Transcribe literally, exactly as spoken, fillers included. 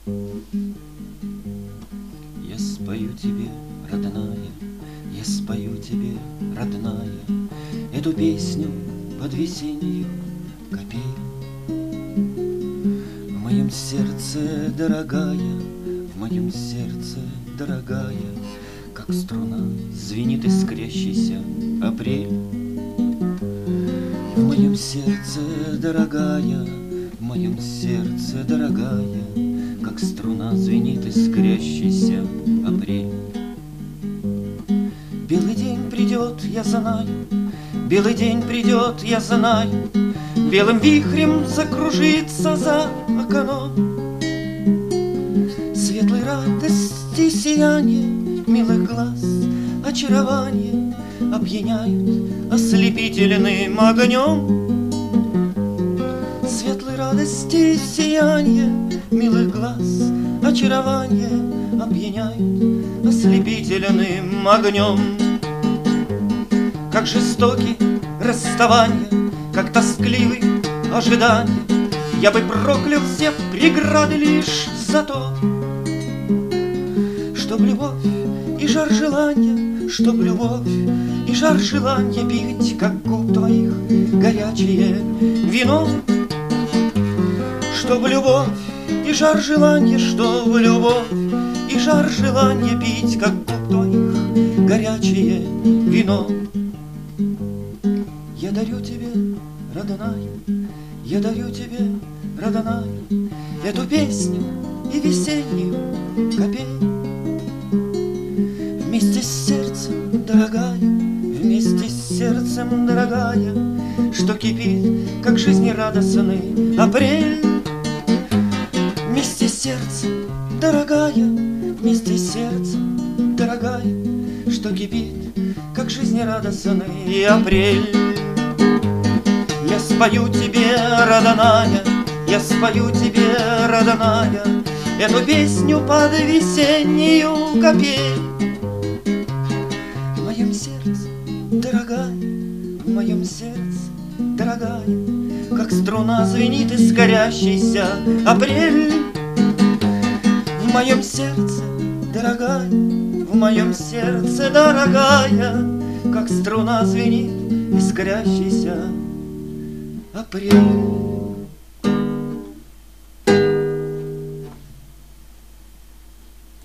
Я спою тебе, родная, я спою тебе, родная, эту песню под весеннюю капель. В моем сердце, дорогая, в моем сердце, дорогая, как струна звенит искрящийся апрель. В моем сердце, дорогая, в моем сердце, дорогая, как струна звенит искрящийся апрель. Белый день придет, я знаю, белый день придет, я знаю, белым вихрем закружится за окном. Светлой радости сияние милых глаз, очарование опьяняют ослепительным огнем. Светлой радости сияние милых глаз, очарование опьяняют ослепительным огнем. Как жестоки расставания, как тоскливы ожидания, я бы проклял все преграды лишь за то, чтоб любовь и жар желания, чтоб любовь и жар желания пить, как губ твоих горячее вино. Чтоб любовь и жар желания, чтоб любовь и жар желания пить, как губ твоих горячее вино. Я дарю тебе, родная, я дарю тебе, родная, эту песню и весеннюю капель. Вместе с сердцем, дорогая, вместе с сердцем, дорогая, что кипит, как жизнерадостный апрель. Вместе с сердцем, дорогая, вместе с сердцем, дорогая, что кипит, как жизнерадостный апрель. Я спою тебе, родная, я спою тебе, родная, эту песню под весеннюю капель. В моем сердце, дорогая, в моем сердце, дорогая, как струна звенит искрящийся апрель. В моем сердце, дорогая, в моем сердце, дорогая, как струна звенит искрящийся апрель.